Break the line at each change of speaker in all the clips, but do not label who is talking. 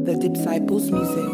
The Disciples Music.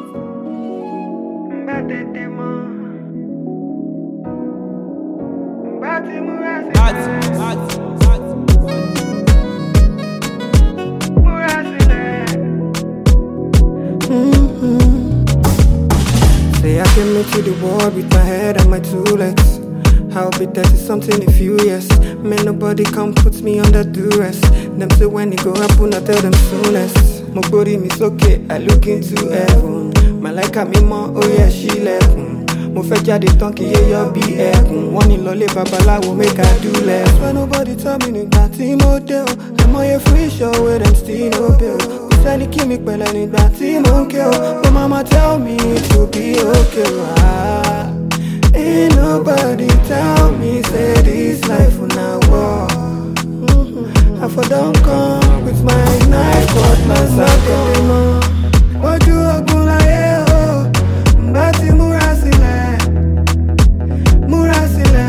Say I came into the world with my head and my two legs. I'll be 30 something in a few years. Man, nobody come put me under duress. Them say when it go happen, I tell them soonest. My body is okay, I look into heaven. My like me more, oh yeah, she left. Mo fẹ́ jáde tán kí yé yọ bí ẹkùn. Wọ́n ní lọlé babaláwo make I do less. When nobody tell me nígbà tí mo dé o. Àmọye free show wey dem still no pay o. Kò sẹ́ni kí mi pẹ̀lẹ́ nígbà tí mo ń ké o. But mama tell me to be okay o. Ain't nobody tell me say this life na war. I for don come with my knife cutlass I come. Ojú ogun láyé o. Mbá ti múra sílẹ̀. Múra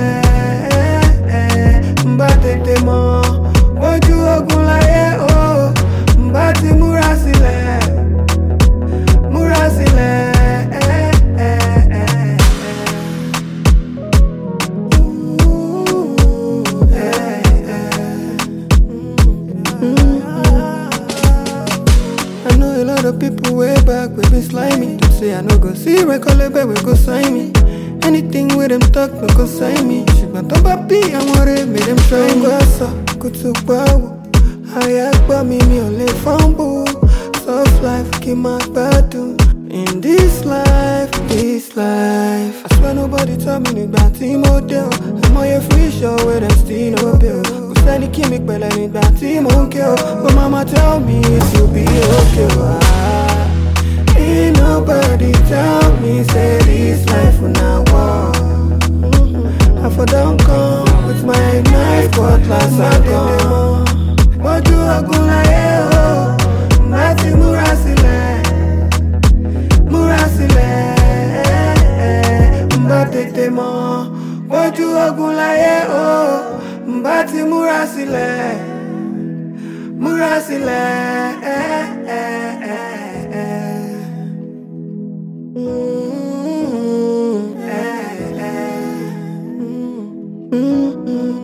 sílẹ̀. Mbá tètè mọ̀. Ojú ogun láyé o. Mbá ti múra sílẹ̀. Múra sílẹ̀. I know a lot of people way back we been slimy. Them say I no go see record label we go sign me. Anything with them talk no go sign me. Ṣùgbọ́n tó bá bí àwọn ọ̀rẹ́ mi dem try me. Wọ́n sọ kó tó pa wò. Àyà gbọ́ mi mi ò lè fumble. Soft life kí n máa gbádùn. In this life, I swear nobody tell me nígbà tí mo dé o. Àmọye free show wey dem still no pay o. Kò sẹ́ni kí mi pẹ̀lẹ́ nígbà tí mo ń ké o. But mama tell me to be okay o. Ain't nobody tell me say this life na war. I for don come with my knife cutlass I come. Ojú ogun láyé o. Má ti múra sílẹ̀. Múra sílẹ̀. Mbá tètè mọ̀. Ojú ogun láyé o. Mbá ti múra sílẹ̀. Múra sílẹ̀.